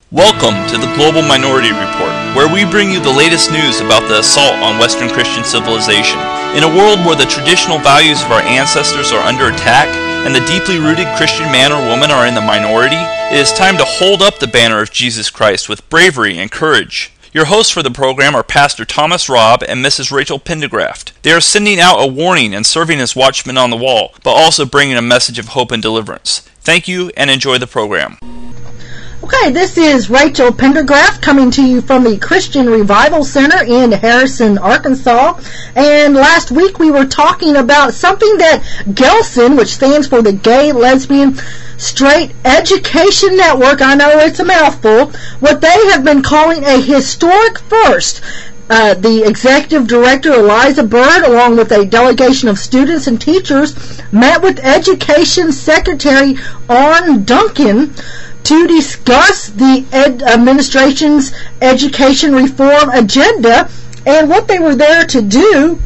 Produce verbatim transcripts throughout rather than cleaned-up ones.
Welcome to the Global Minority Report, where we bring you the latest news about the assault on Western Christian civilization. In a world where the traditional values of our ancestors are under attack, and the deeply rooted Christian man or woman are in the minority, it is time to hold up the banner of Jesus Christ with bravery and courage. Your hosts for the program are Pastor Thomas Robb and Missus Rachel Pendergraft. They are sending out a warning and serving as watchmen on the wall, but also bringing a message of hope and deliverance. Thank you and enjoy the program. Okay, this is Rachel Pendergraft coming to you from the Christian Revival Center in Harrison, Arkansas. And last week we were talking about something that GELSEN, which stands for the Gay, Lesbian, Straight Education Network, I know it's a mouthful, what they have been calling a historic first. Uh, the executive director, Eliza Bird, along with a delegation of students and teachers, met with Education Secretary Arne Duncan to discuss the ed- administration's education reform agenda. And what they were there to do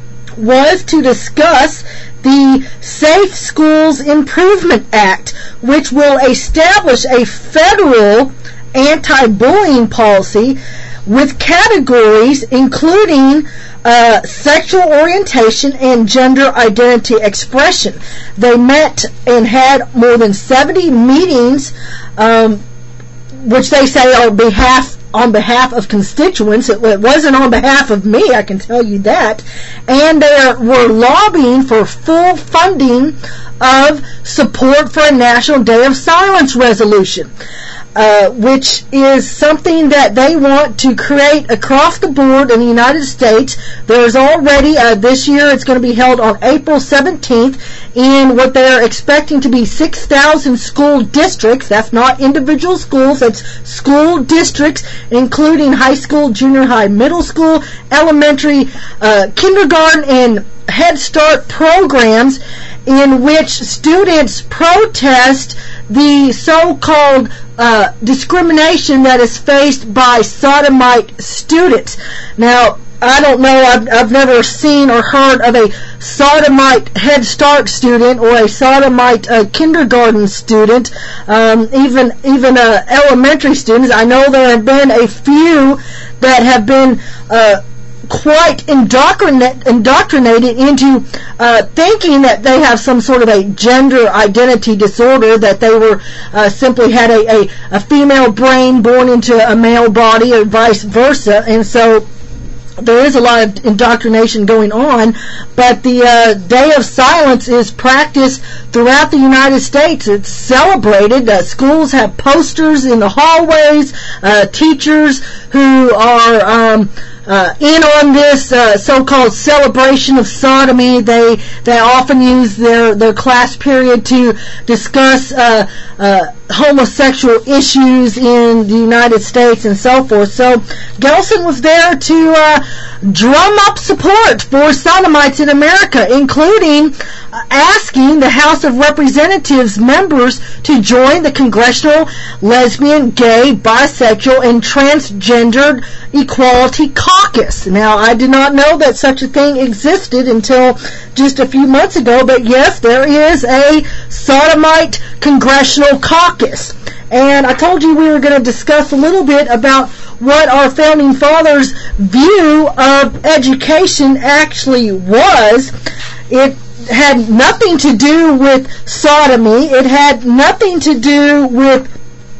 was to discuss the Safe Schools Improvement Act, which will establish a federal anti-bullying policy with categories including uh, sexual orientation and gender identity expression. They met and had more than seventy meetings, um, which they say are behalf on behalf of constituents. It, it wasn't on behalf of me, I can tell you that. And they were lobbying for full funding of support for a National Day of Silence resolution. Uh, which is something that they want to create across the board in the United States. There's already, uh, this year it's going to be held on April seventeenth in what they're expecting to be six thousand school districts. That's not individual schools, that's school districts, including high school, junior high, middle school, elementary, uh, kindergarten, and Head Start programs, in which students protest the so-called uh, discrimination that is faced by sodomite students. Now, I don't know, I've, I've never seen or heard of a sodomite Head Start student or a sodomite uh, kindergarten student, um, even even uh, elementary students. I know there have been a few that have been uh, quite indoctrinate, indoctrinated into uh, thinking that they have some sort of a gender identity disorder, that they were uh, simply had a, a, a female brain born into a male body or vice versa. And so there is a lot of indoctrination going on, but the uh, Day of Silence is practiced throughout the United States. It's celebrated. Uh, schools have posters in the hallways. Uh, teachers who are um, uh, in on this uh, so-called celebration of sodomy, they they often use their, their class period to discuss uh, uh, homosexual issues in the United States and so forth. So GELSEN was there to uh, drum up support for sodomites in America, including uh, asking the House of Representatives members to join the Congressional Lesbian, Gay, Bisexual, and Transgender Equality Caucus. Now, I did not know that such a thing existed until just a few months ago, but yes, there is a sodomite congressional caucus. And I told you we were going to discuss a little bit about what our founding fathers' view of education actually was. It had nothing to do with sodomy. It had nothing to do with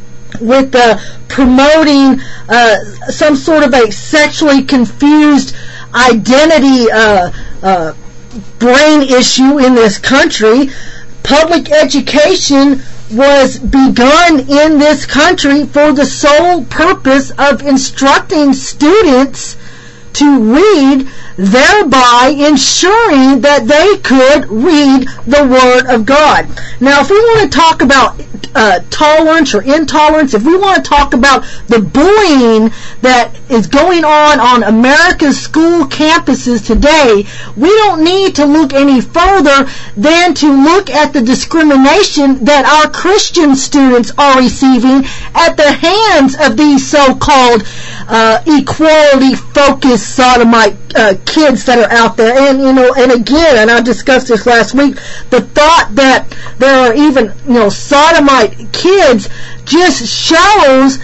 with uh, promoting uh, some sort of a sexually confused identity uh, uh, brain issue in this country. Public education was begun in this country for the sole purpose of instructing students to read, thereby ensuring that they could read the Word of God. Now, if we want to talk about uh, tolerance or intolerance, if we want to talk about the bullying that is going on on America's school campuses today, we don't need to look any further than to look at the discrimination that our Christian students are receiving at the hands of these so-called uh, equality-focused sodomite uh, kids that are out there. And, you know, and again, and I discussed this last week, the thought that there are even, you know, sodomite kids just shows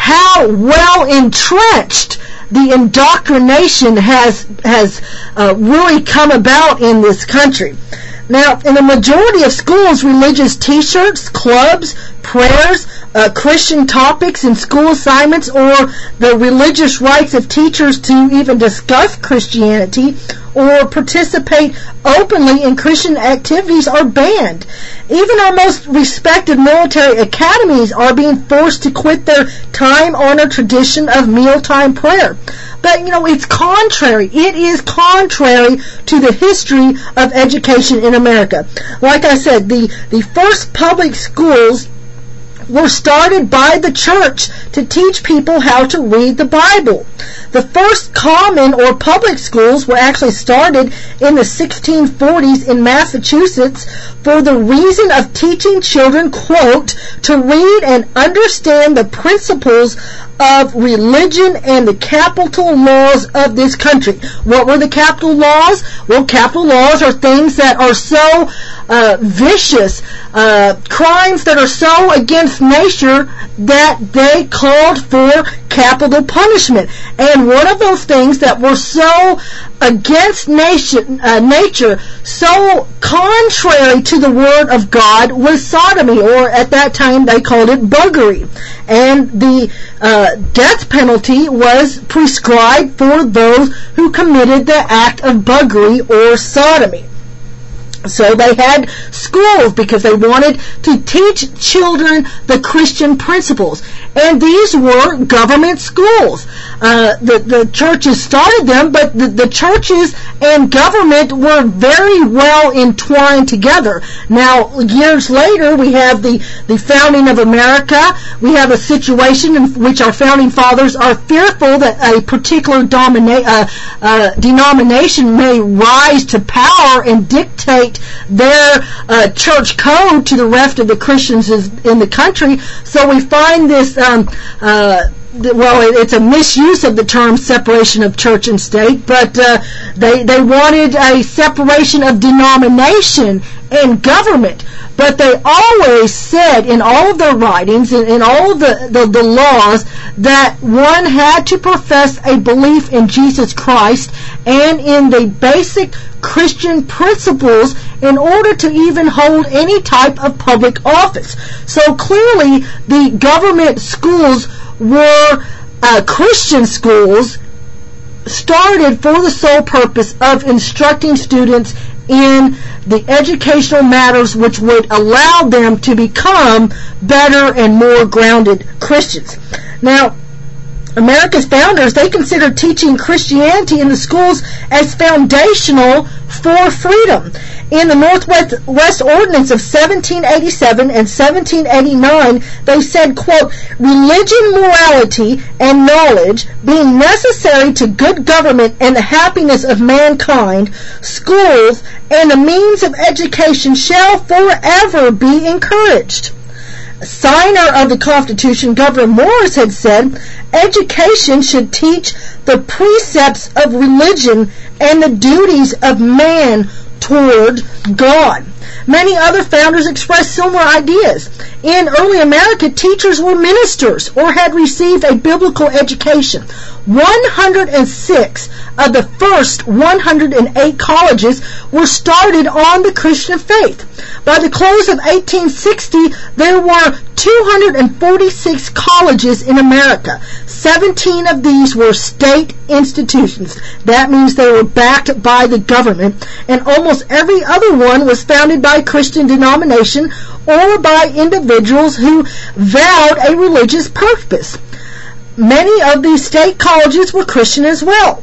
how well entrenched the indoctrination has has uh, really come about in this country. Now, in the majority of schools, religious t-shirts, clubs, prayers, uh, Christian topics in school assignments, or the religious rights of teachers to even discuss Christianity or participate openly in Christian activities are banned. Even our most respected military academies are being forced to quit their time-honored tradition of mealtime prayer. But, you know, it's contrary. It is contrary to the history of education in America. Like I said, the, the first public schools were started by the church to teach people how to read the Bible. The first common or public schools were actually started in the sixteen forties in Massachusetts for the reason of teaching children, quote, to read and understand the principles of religion and the capital laws of this country. What were the capital laws? Well, capital laws are things that are so uh, vicious, uh, crimes that are so against nature that they called for capital punishment. And one of those things that were so against nation, uh, nature, so contrary to the word of God, was sodomy, or at that time they called it buggery. And the uh, death penalty was prescribed for those who committed the act of buggery or sodomy. So they had schools because they wanted to teach children the Christian principles. And these were government schools. Uh, the, the churches started them, but the, the churches and government were very well entwined together. Now, years later, we have the, the founding of America. We have a situation in which our founding fathers are fearful that a particular domina- uh, uh, denomination may rise to power and dictate their uh, church code to the rest of the Christians in the country. So we find this, um, uh, well, it's a misuse of the term separation of church and state, but uh, they, they wanted a separation of denomination and government. But they always said in all of their writings, in, in all of the, the, the laws, that one had to profess a belief in Jesus Christ and in the basic Christian principles in order to even hold any type of public office. So clearly the government schools were uh, Christian schools started for the sole purpose of instructing students in the educational matters which would allow them to become better and more grounded Christians. Now, America's founders, they considered teaching Christianity in the schools as foundational for freedom. In the Northwest West Ordinance of seventeen eighty-seven and seventeen eighty-nine, they said, quote, religion, morality, and knowledge being necessary to good government and the happiness of mankind, schools and the means of education shall forever be encouraged. Signer of the Constitution, Governor Morris, had said, education should teach the precepts of religion and the duties of man toward God. Many other founders expressed similar ideas. In early America, teachers were ministers or had received a biblical education. one hundred six of the first one hundred eight colleges were started on the Christian faith. By the close of eighteen sixty, there were two hundred forty-six colleges in America. seventeen of these were state institutions. That means they were backed by the government, and almost every other one was founded by a Christian denomination or by individuals who vowed a religious purpose. Many of these state colleges were Christian as well.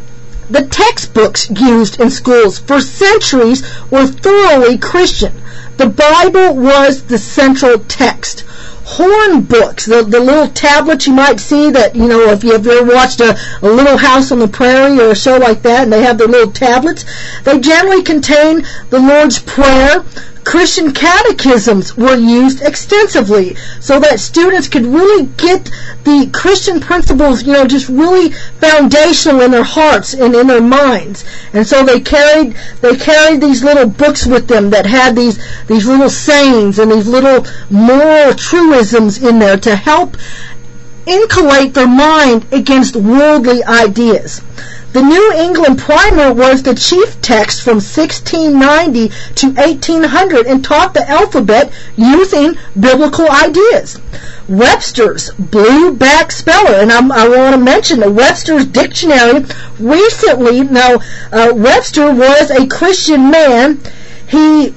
The textbooks used in schools for centuries were thoroughly Christian. The Bible was the central text. Horn books, the, the little tablets you might see that, you know, if you've ever watched a, a Little House on the Prairie or a show like that, and they have their little tablets, they generally contain the Lord's Prayer. Christian catechisms were used extensively so that students could really get the Christian principles, you know, just really foundational in their hearts and in their minds. And so they carried they carried these little books with them that had these these little sayings and these little moral truisms in there to help inculcate their mind against worldly ideas. The New England Primer was the chief text from sixteen ninety to eighteen hundred and taught the alphabet using biblical ideas. Webster's Blueback Speller, and I'm, I want to mention the Webster's Dictionary recently. Now, uh, Webster was a Christian man. He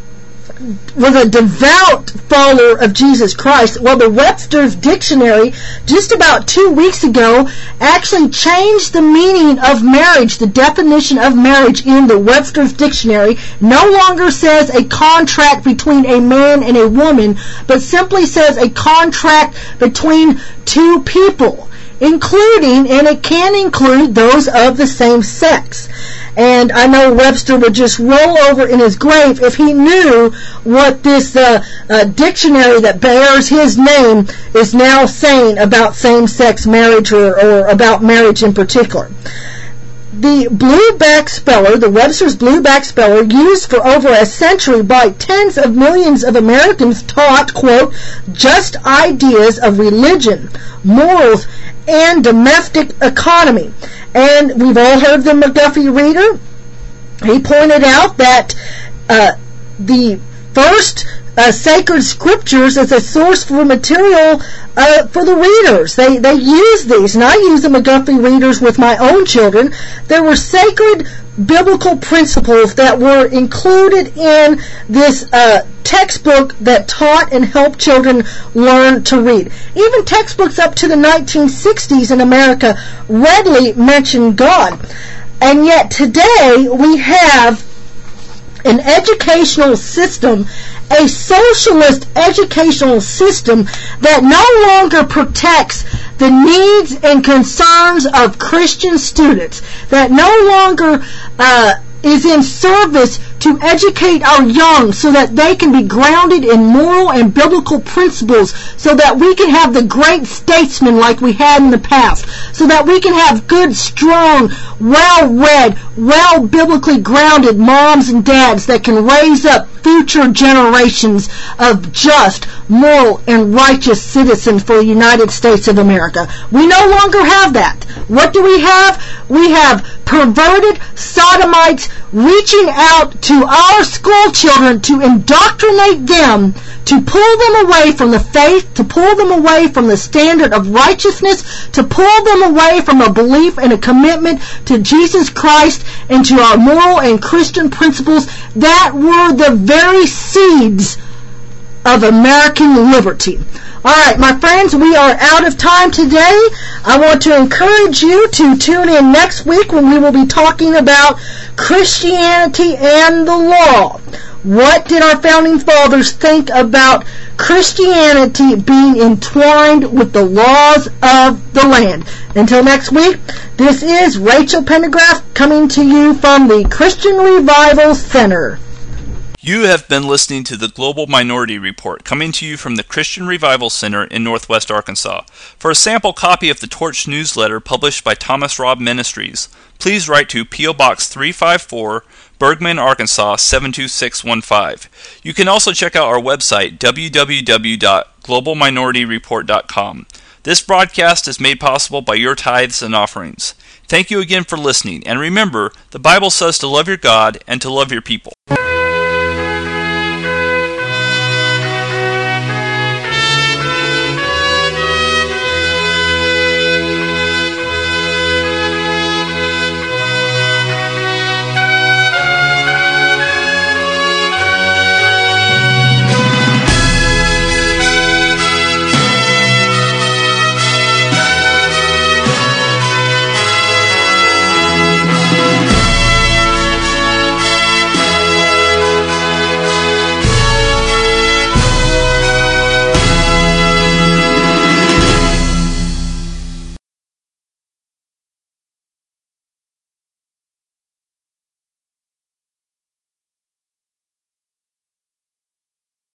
was a devout follower of Jesus Christ. Well, the Webster's Dictionary, just about two weeks ago, actually changed the meaning of marriage. The definition of marriage in the Webster's Dictionary no longer says a contract between a man and a woman, but simply says a contract between two people, including, and it can include, those of the same sex. And I know Webster would just roll over in his grave if he knew what this uh, uh, dictionary that bears his name is now saying about same-sex marriage, or, or about marriage in particular. The Blueback Speller, the Webster's Blueback Speller, used for over a century by tens of millions of Americans, taught, quote, just ideas of religion, morals, and domestic economy. And we've all heard the McGuffey Reader. He pointed out that uh, the first uh, sacred scriptures as a source for material uh, for the readers. They they use these, and I use the McGuffey Readers with my own children. There were sacred biblical principles that were included in this uh, textbook that taught and helped children learn to read. Even textbooks up to the nineteen sixties in America readily mention God. And yet today we have an educational system, a socialist educational system that no longer protects the needs and concerns of Christian students, that no longer uh, is in service to educate our young so that they can be grounded in moral and biblical principles, so that we can have the great statesmen like we had in the past, so that we can have good, strong, well-read, well-biblically grounded moms and dads that can raise up future generations of just, moral, and righteous citizens for the United States of America. We no longer have that. What do we have? We have perverted sodomites reaching out to our school children to indoctrinate them, to pull them away from the faith, to pull them away from the standard of righteousness, to pull them away from a belief and a commitment to Jesus Christ and to our moral and Christian principles that were the very seeds of American liberty. Alright, my friends, we are out of time today. I want to encourage you to tune in next week when we will be talking about Christianity and the law. What did our founding fathers think about Christianity being entwined with the laws of the land? Until next week, this is Rachel Pendergraft coming to you from the Christian Revival Center. You have been listening to the Global Minority Report, coming to you from the Christian Revival Center in Northwest Arkansas. For a sample copy of the Torch newsletter published by Thomas Robb Ministries, please write to P O Box three five four, Bergman, Arkansas seven two six one five. You can also check out our website, w w w dot global minority report dot com. This broadcast is made possible by your tithes and offerings. Thank you again for listening, and remember, the Bible says to love your God and to love your people.